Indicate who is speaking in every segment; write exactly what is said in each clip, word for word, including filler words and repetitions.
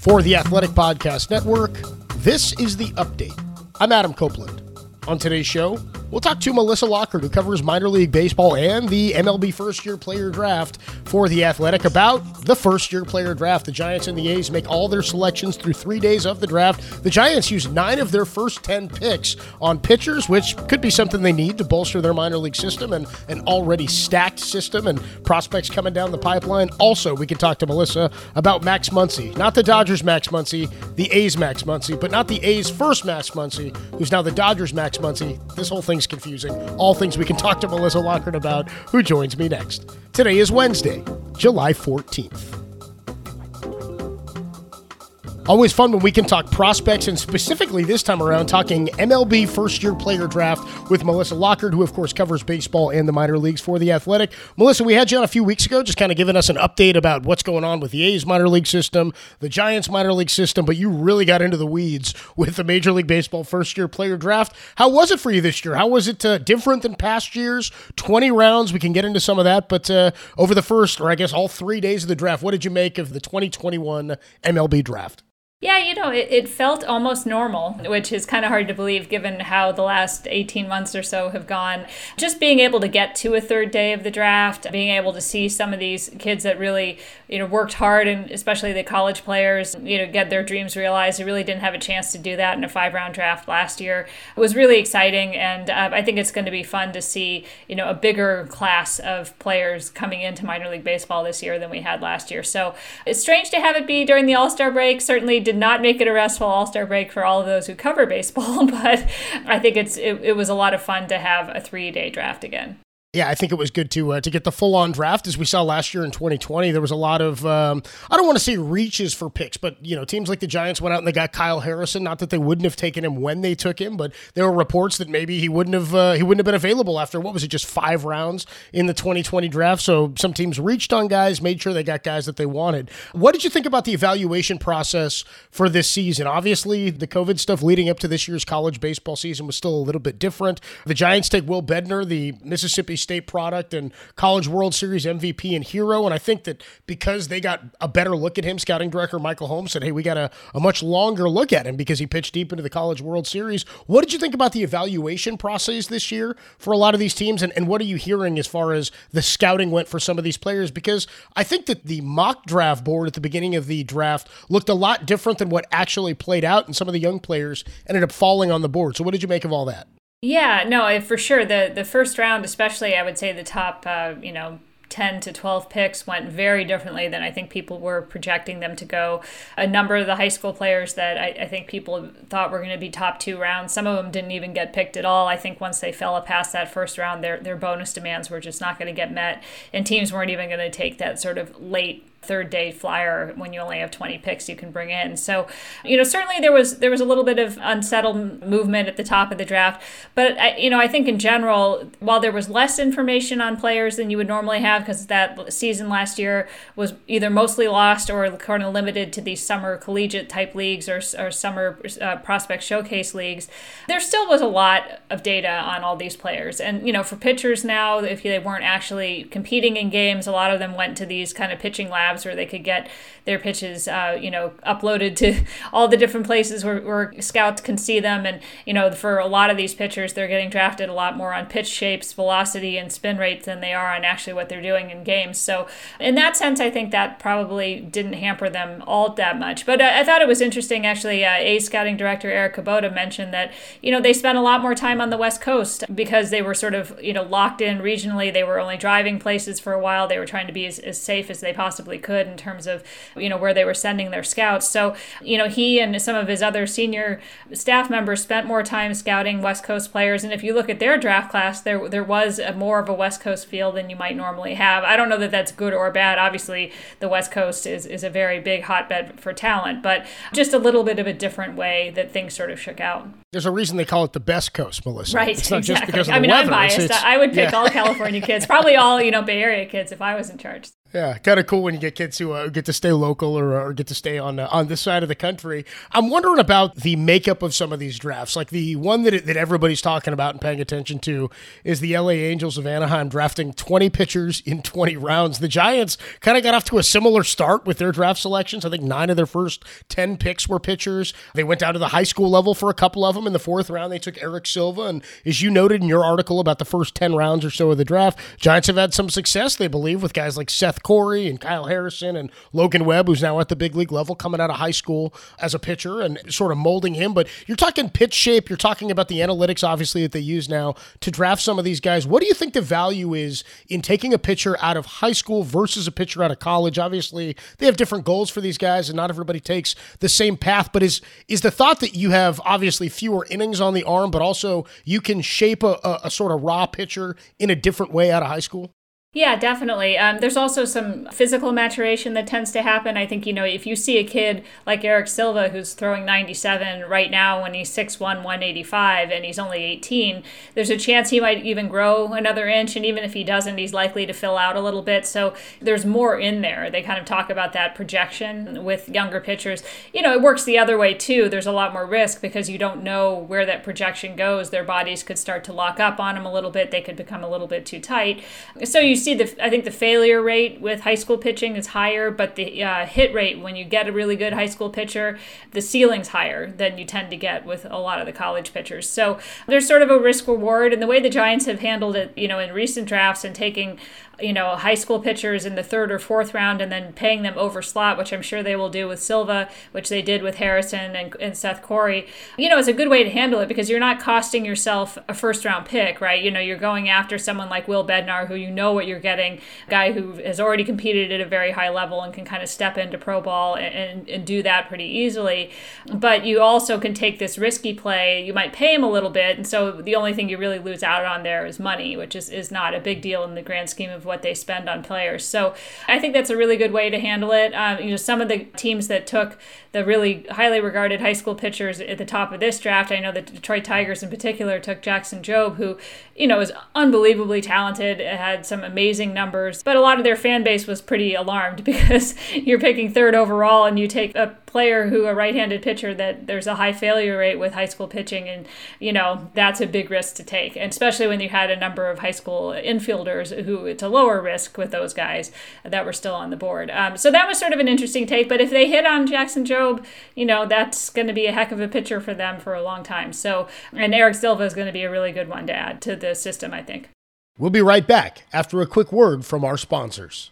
Speaker 1: For the Athletic Podcast Network, this is The Update. I'm Adam Copeland. On today's show, we'll talk to Melissa Lockard, who covers minor league baseball and the M L B first-year player draft for The Athletic, about the first-year player draft. The Giants and the A's make all their selections through three days of the draft. The Giants use nine of their first ten picks on pitchers, which could be something they need to bolster their minor league system and an already stacked system and prospects coming down the pipeline. Also, we can talk to Melissa about Max Muncy. Not the Dodgers' Max Muncy, the A's Max Muncy, but not the A's first Max Muncy, who's now the Dodgers' Max Muncy. This whole thing's confusing. All things we can talk to Melissa Lockard about, who joins me next. Today is Wednesday, July fourteenth. Always fun when we can talk prospects, and specifically this time around talking M L B first-year player draft with Melissa Lockard, who of course covers baseball and the minor leagues for The Athletic. Melissa, we had you on a few weeks ago, just kind of giving us an update about what's going on with the A's minor league system, the Giants minor league system, but you really got into the weeds with the Major League Baseball first-year player draft. How was it for you this year? How was it uh, different than past years? twenty rounds, we can get into some of that, but uh, over the first, or I guess all three days of the draft, what did you make of the twenty twenty-one M L B draft?
Speaker 2: Yeah, you know, it, it felt almost normal, which is kind of hard to believe given how the last eighteen months or so have gone. Just being able to get to a third day of the draft, being able to see some of these kids that really, you know, worked hard, and especially the college players, you know, get their dreams realized. They really didn't have a chance to do that in a five-round draft last year. It was really exciting, and uh, I think it's going to be fun to see, you know, a bigger class of players coming into minor league baseball this year than we had last year. So it's strange to have it be during the All-Star break. Certainly did not make it a restful All-Star break for all of those who cover baseball, but I think it's it, it was a lot of fun to have a three-day draft again.
Speaker 1: Yeah, I think it was good to uh, to get the full-on draft. As we saw last year in twenty twenty, there was a lot of, um, I don't want to say reaches for picks, but, you know, teams like the Giants went out and they got Kyle Harrison. Not that they wouldn't have taken him when they took him, but there were reports that maybe he wouldn't have uh, he wouldn't have been available after, what was it, just five rounds in the twenty twenty draft. So some teams reached on guys, made sure they got guys that they wanted. What did you think about the evaluation process for this season? Obviously, the COVID stuff leading up to this year's college baseball season was still a little bit different. The Giants take Will Bednar, the Mississippi State product and College World Series M V P and hero. And I think that because they got a better look at him, scouting director Michael Holmes said, hey, we got a, a much longer look at him because he pitched deep into the College World Series. What did you think about the evaluation process this year for a lot of these teams? And, and what are you hearing as far as the scouting went for some of these players? Because I think that the mock draft board at the beginning of the draft looked a lot different than what actually played out, and some of the young players ended up falling on the board. So what did you make of all that?
Speaker 2: Yeah, no, for sure. The the first round, especially, I would say the top, uh, you know, ten to twelve picks went very differently than I think people were projecting them to go. A number of the high school players that I, I think people thought were going to be top two rounds, some of them didn't even get picked at all. I think once they fell past that first round, their their bonus demands were just not going to get met, and teams weren't even going to take that sort of late third day flyer when you only have twenty picks you can bring in. So, you know, certainly there was there was a little bit of unsettled movement at the top of the draft. But, I, you know, I think in general, while there was less information on players than you would normally have, because that season last year was either mostly lost or kind of limited to these summer collegiate type leagues or, or summer uh, prospect showcase leagues, there still was a lot of data on all these players. And, you know, for pitchers now, if they weren't actually competing in games, a lot of them went to these kind of pitching labs where they could get their pitches, uh, you know, uploaded to all the different places where, where scouts can see them. And, you know, for a lot of these pitchers, they're getting drafted a lot more on pitch shapes, velocity, and spin rates than they are on actually what they're doing in games. So in that sense, I think that probably didn't hamper them all that much. But I, I thought it was interesting, actually, uh, A's scouting director Eric Kubota mentioned that, you know, they spent a lot more time on the West Coast because they were sort of, you know, locked in regionally. They were only driving places for a while. They were trying to be as, as safe as they possibly could in terms of, you know, where they were sending their scouts. So, you know, he and some of his other senior staff members spent more time scouting West Coast players. And if you look at their draft class, there there was a more of a West Coast field than you might normally have. I don't know that that's good or bad. Obviously, the West Coast is, is a very big hotbed for talent, but just a little bit of a different way that things sort of shook out.
Speaker 1: There's a reason they call it the best coast, Melissa.
Speaker 2: Right,
Speaker 1: it's not
Speaker 2: exactly.
Speaker 1: just because of the
Speaker 2: I mean,
Speaker 1: weather.
Speaker 2: I'm biased.
Speaker 1: It's, it's,
Speaker 2: I would pick
Speaker 1: yeah.
Speaker 2: all California kids, probably all, you know, Bay Area kids if I was in charge.
Speaker 1: Yeah, kind of cool when you get kids who uh, get to stay local or, or get to stay on uh, on this side of the country. I'm wondering about the makeup of some of these drafts. Like the one that that everybody's talking about and paying attention to is the L A Angels of Anaheim drafting twenty pitchers in twenty rounds. The Giants kind of got off to a similar start with their draft selections. I think nine of their first ten picks were pitchers. They went down to the high school level for a couple of them. In the fourth round, they took Eric Silva. And as you noted in your article about the first ten rounds or so of the draft, Giants have had some success, they believe, with guys like Seth Corey and Kyle Harrison and Logan Webb, who's now at the big league level, coming out of high school as a pitcher and sort of molding him. But you're talking pitch shape. You're talking about the analytics, obviously, that they use now to draft some of these guys. What do you think the value is in taking a pitcher out of high school versus a pitcher out of college? Obviously, they have different goals for these guys, and not everybody takes the same path. But is is the thought that you have, obviously, fewer innings on the arm, but also you can shape a, a, a sort of raw pitcher in a different way out of high school?
Speaker 2: Yeah, definitely. Um, there's also some physical maturation that tends to happen. I think, you know, if you see a kid like Eric Silva who's throwing ninety-seven right now when he's six one, one eighty-five, and he's only eighteen, there's a chance he might even grow another inch. And even if he doesn't, he's likely to fill out a little bit. So there's more in there. They kind of talk about that projection with younger pitchers. You know, it works the other way, too. There's a lot more risk because you don't know where that projection goes. Their bodies could start to lock up on them a little bit. They could become a little bit too tight. So you see the I think the failure rate with high school pitching is higher, but the uh, hit rate when you get a really good high school pitcher, the ceiling's higher than you tend to get with a lot of the college pitchers. So there's sort of a risk reward, and the way the Giants have handled it, you know, in recent drafts and taking, you know, high school pitchers in the third or fourth round and then paying them over slot, which I'm sure they will do with Silva, which they did with Harrison and, and Seth Corey, you know, it's a good way to handle it because you're not costing yourself a first round pick, right? You know, you're going after someone like Will Bednar, who you know what you're getting, a guy who has already competed at a very high level and can kind of step into pro ball and, and, and do that pretty easily. But you also can take this risky play. You might pay him a little bit. And so the only thing you really lose out on there is money, which is, is not a big deal in the grand scheme of what they spend on players. So I think that's a really good way to handle it. Um, you know, some of the teams that took the really highly regarded high school pitchers at the top of this draft, I know the Detroit Tigers in particular took Jackson Jobe, who, you know, is unbelievably talented, had some amazing numbers, but a lot of their fan base was pretty alarmed because you're picking third overall and you take a player who, a right-handed pitcher, that there's a high failure rate with high school pitching, and, you know, that's a big risk to take, and especially when you had a number of high school infielders who it's a lower risk with those guys that were still on the board. Um, so that was sort of an interesting take, but if they hit on Jackson Jobe, you know, that's going to be a heck of a pitcher for them for a long time. So, and Eric Silva is going to be a really good one to add to the system, I think.
Speaker 1: We'll be right back after a quick word from our sponsors.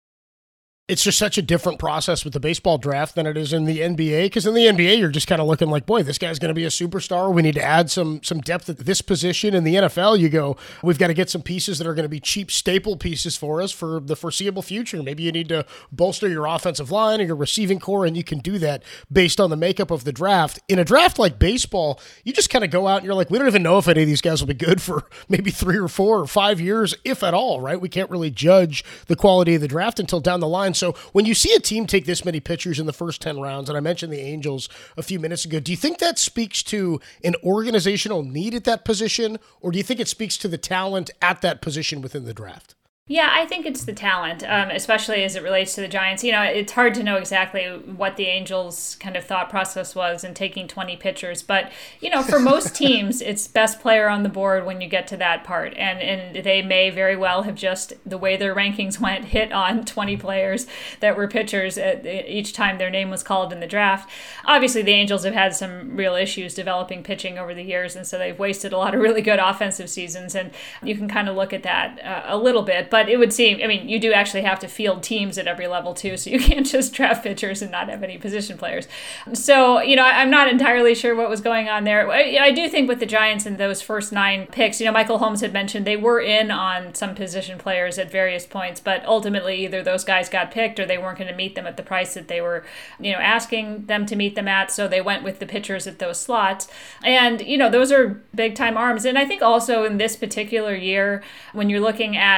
Speaker 1: It's just such a different process with the baseball draft than it is in the N B A, because in the N B A, you're just kind of looking like, boy, this guy's going to be a superstar. We need to add some some depth at this position. In the N F L, you go, we've got to get some pieces that are going to be cheap staple pieces for us for the foreseeable future. Maybe you need to bolster your offensive line or your receiving core, and you can do that based on the makeup of the draft. In a draft like baseball, you just kind of go out and you're like, we don't even know if any of these guys will be good for maybe three or four or five years, if at all, right? We can't really judge the quality of the draft until down the line. So when you see a team take this many pitchers in the first ten rounds, and I mentioned the Angels a few minutes ago, do you think that speaks to an organizational need at that position, or do you think it speaks to the talent at that position within the draft?
Speaker 2: Yeah, I think it's the talent, um, especially as it relates to the Giants. You know, it's hard to know exactly what the Angels' kind of thought process was in taking twenty pitchers. But, you know, for most teams, it's best player on the board when you get to that part. And, and they may very well have just, the way their rankings went, hit on twenty players that were pitchers at each time their name was called in the draft. Obviously, the Angels have had some real issues developing pitching over the years, and so they've wasted a lot of really good offensive seasons. And you can kind of look at that uh, a little bit. But But it would seem, I mean, you do actually have to field teams at every level too, so you can't just draft pitchers and not have any position players. So, you know, I'm not entirely sure what was going on there. I, I do think with the Giants in those first nine picks, you know, Michael Holmes had mentioned they were in on some position players at various points, but ultimately either those guys got picked or they weren't going to meet them at the price that they were, you know, asking them to meet them at, so they went with the pitchers at those slots. And, you know, those are big-time arms. And I think also in this particular year, when you're looking at the fact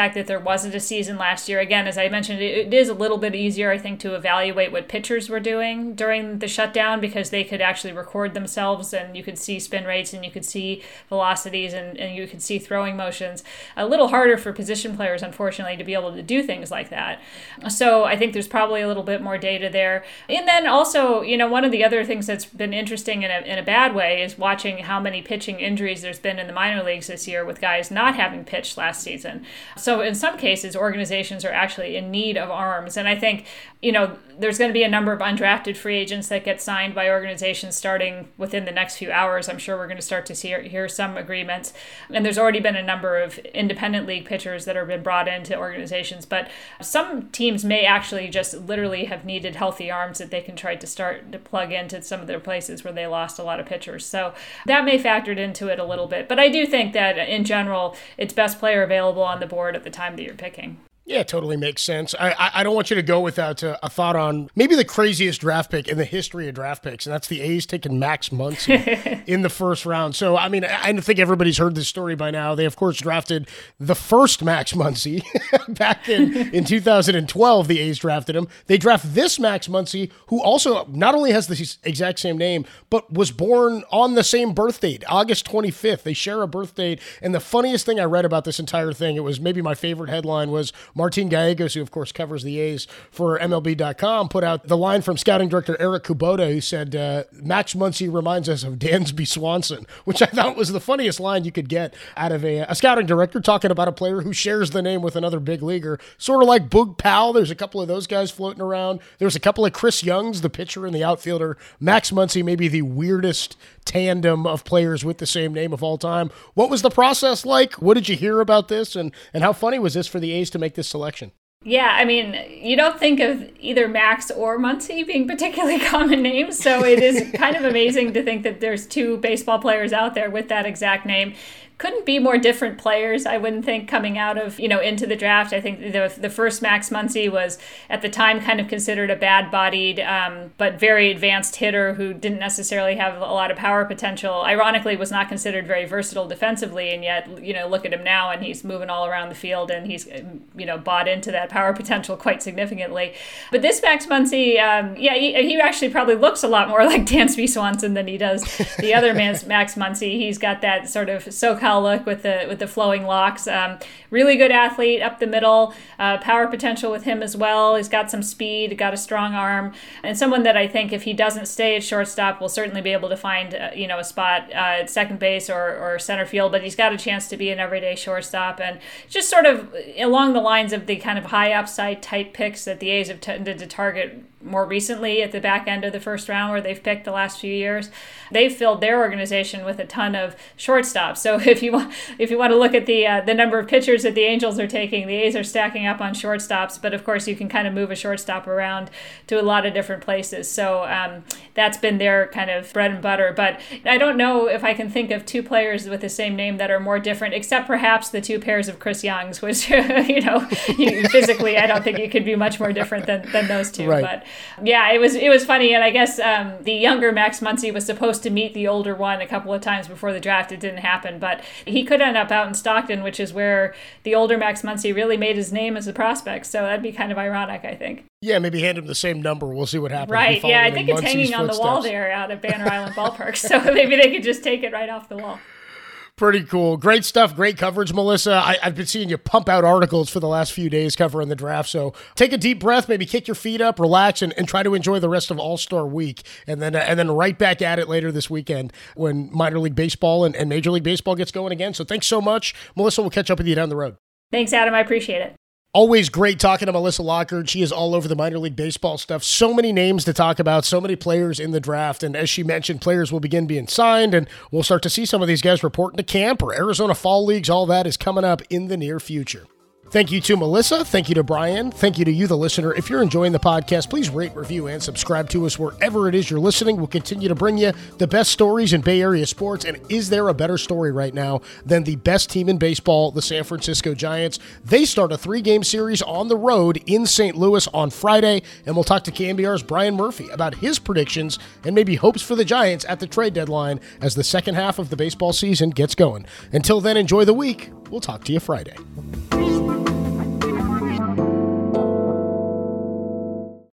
Speaker 2: fact that there wasn't a season last year. Again, as I mentioned, it, it is a little bit easier, I think, to evaluate what pitchers were doing during the shutdown because they could actually record themselves and you could see spin rates and you could see velocities and, and you could see throwing motions. A little harder for position players, unfortunately, to be able to do things like that. So I think there's probably a little bit more data there. And then also, you know, one of the other things that's been interesting in a, in a bad way is watching how many pitching injuries there's been in the minor leagues this year with guys not having pitched last season. So in some cases, organizations are actually in need of arms. And I think, you know, there's going to be a number of undrafted free agents that get signed by organizations starting within the next few hours. I'm sure we're going to start to see hear some agreements. And there's already been a number of independent league pitchers that have been brought into organizations. But some teams may actually just literally have needed healthy arms that they can try to start to plug into some of their places where they lost a lot of pitchers. So that may factor into it a little bit. But I do think that in general, it's best player available on the board at the time that you're picking.
Speaker 1: Yeah, it totally makes sense. I, I, I don't want you to go without a, a thought on maybe the craziest draft pick in the history of draft picks, and that's the A's taking Max Muncy in the first round. So, I mean, I think everybody's heard this story by now. They, of course, drafted the first Max Muncy back in, in two thousand twelve. The A's drafted him. They draft this Max Muncy, who also not only has the exact same name, but was born on the same birth date, August twenty-fifth. They share a birth date. And the funniest thing I read about this entire thing, it was maybe my favorite headline, was Martin Gallegos, who of course covers the A's for M L B dot com, put out the line from scouting director Eric Kubota, who said, uh, Max Muncy reminds us of Dansby Swanson, which I thought was the funniest line you could get out of a, a scouting director talking about a player who shares the name with another big leaguer, sort of like Boog Powell. There's a couple of those guys floating around. There's a couple of Chris Youngs, the pitcher and the outfielder. Max Muncy may be the weirdest tandem of players with the same name of all time. What was the process like? What did you hear about this? And, and how funny was this for the A's to make this selection?
Speaker 2: Yeah, I mean, you don't think of either Max or Muncy being particularly common names, so it is kind of amazing to think that there's two baseball players out there with that exact name. Couldn't be more different players, I wouldn't think, coming out of, you know, into the draft. I think the the first Max Muncy was, at the time, kind of considered a bad-bodied um, but very advanced hitter who didn't necessarily have a lot of power potential. Ironically, was not considered very versatile defensively, and yet, you know, look at him now, and he's moving all around the field, and he's, you know, bought into that power potential quite significantly. But this Max Muncy, um, yeah, he, he actually probably looks a lot more like Dansby Swanson than he does the other man's Max Muncy. He's got that sort of SoCal look with the with the flowing locks. Um, really good athlete up the middle, uh, power potential with him as well. He's got some speed, got a strong arm, and someone that I think if he doesn't stay at shortstop will certainly be able to find uh, you know a spot uh, at second base or, or center field. But he's got a chance to be an everyday shortstop, and just sort of along the lines of the kind of high upside type picks that the A's have tended to target more recently at the back end of the first round, where they've picked the last few years. They've filled their organization with a ton of shortstops. So if you want, if you want to look at the uh, the number of pitchers that the Angels are taking, the A's are stacking up on shortstops. But of course, you can kind of move a shortstop around to a lot of different places. So um, that's been their kind of bread and butter. But I don't know if I can think of two players with the same name that are more different, except perhaps the two pairs of Chris Youngs, which you know physically I don't think it could be much more different than than those two.
Speaker 1: Right.
Speaker 2: But yeah, it was it was funny, and I guess um, the younger Max Muncy was supposed to meet the older one a couple of times before the draft. It didn't happen, but he could end up out in Stockton, which is where the older Max Muncy really made his name as a prospect. So that'd be kind of ironic, I think.
Speaker 1: Yeah, maybe hand him the same number. We'll see what happens.
Speaker 2: Right, yeah, I think it's
Speaker 1: Muncy's
Speaker 2: hanging on
Speaker 1: footsteps.
Speaker 2: the wall there out at Banner Island Ballpark, so maybe they could just take it right off the wall.
Speaker 1: Pretty cool. Great stuff. Great coverage, Melissa. I, I've been seeing you pump out articles for the last few days covering the draft. So take a deep breath, maybe kick your feet up, relax, and, and try to enjoy the rest of All-Star Week. And then uh, and then right back at it later this weekend when minor league baseball and, and Major League Baseball gets going again. So thanks so much. Melissa, we'll catch up with you down the road.
Speaker 2: Thanks, Adam. I appreciate it.
Speaker 1: Always great talking to Melissa Lockard. She is all over the minor league baseball stuff. So many names to talk about, so many players in the draft. And as she mentioned, players will begin being signed, and we'll start to see some of these guys reporting to camp or Arizona Fall Leagues. All that is coming up in the near future. Thank you to Melissa. Thank you to Brian. Thank you to you, the listener. If you're enjoying the podcast, please rate, review, and subscribe to us wherever it is you're listening. We'll continue to bring you the best stories in Bay Area sports. And is there a better story right now than the best team in baseball, the San Francisco Giants? They start a three-game series on the road in Saint Louis on Friday. And we'll talk to K N B R's Brian Murphy about his predictions and maybe hopes for the Giants at the trade deadline as the second half of the baseball season gets going. Until then, enjoy the week. We'll talk to you Friday.